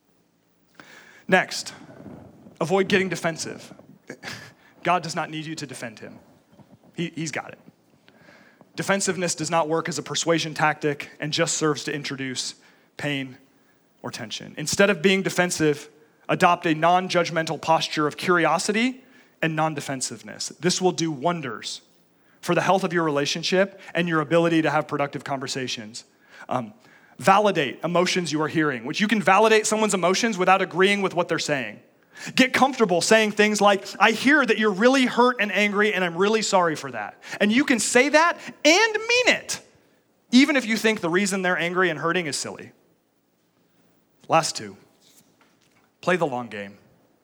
Next, avoid getting defensive. God does not need you to defend him. He's got it. Defensiveness does not work as a persuasion tactic and just serves to introduce pain or tension. Instead of being defensive, adopt a non-judgmental posture of curiosity and non-defensiveness. This will do wonders for the health of your relationship and your ability to have productive conversations. Validate emotions you are hearing, which you can validate someone's emotions without agreeing with what they're saying. Get comfortable saying things like, I hear that you're really hurt and angry, and I'm really sorry for that. And you can say that and mean it, even if you think the reason they're angry and hurting is silly. Last two, play the long game.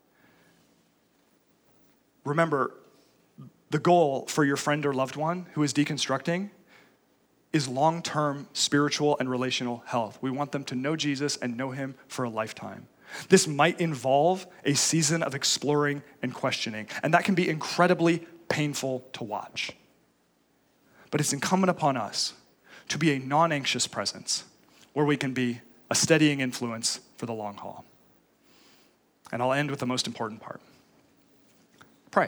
Remember, the goal for your friend or loved one who is deconstructing is long-term spiritual and relational health. We want them to know Jesus and know him for a lifetime. This might involve a season of exploring and questioning, and that can be incredibly painful to watch. But it's incumbent upon us to be a non-anxious presence where we can be a steadying influence for the long haul. And I'll end with the most important part. Pray.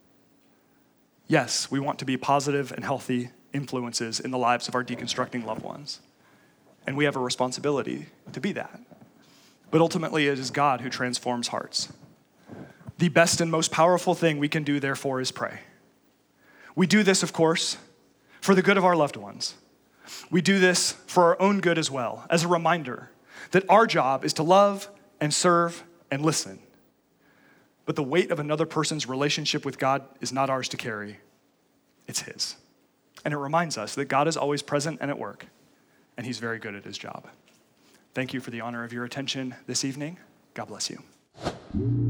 Yes, we want to be positive and healthy influences in the lives of our deconstructing loved ones. And we have a responsibility to be that. But ultimately, it is God who transforms hearts. The best and most powerful thing we can do, therefore, is pray. We do this, of course, for the good of our loved ones. We do this for our own good as well, as a reminder that our job is to love and serve and listen. But the weight of another person's relationship with God is not ours to carry. It's his. And it reminds us that God is always present and at work, and he's very good at his job. Thank you for the honor of your attention this evening. God bless you.